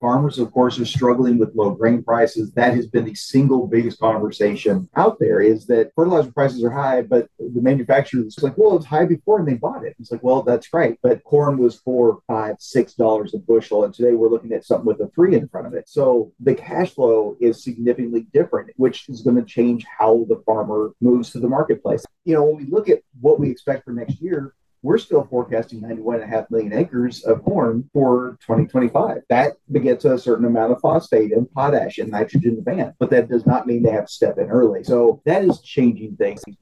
Farmers, of course, are struggling with low grain prices. That has been the single biggest conversation out there is that fertilizer prices are high, but the manufacturer is like, well, it's high before and they bought it. It's like, well, that's right. But corn was $4, $5, $6 a bushel. And today we're looking at something with a three in front of it. So the cash flow is significantly different, which is going to change how the farmer moves to the marketplace. When we look at what we expect for next year, we're still forecasting 91.5 million acres of corn for 2025. That begets a certain amount of phosphate and potash and nitrogen demand, but that does not mean they have to step in early. So that is changing things.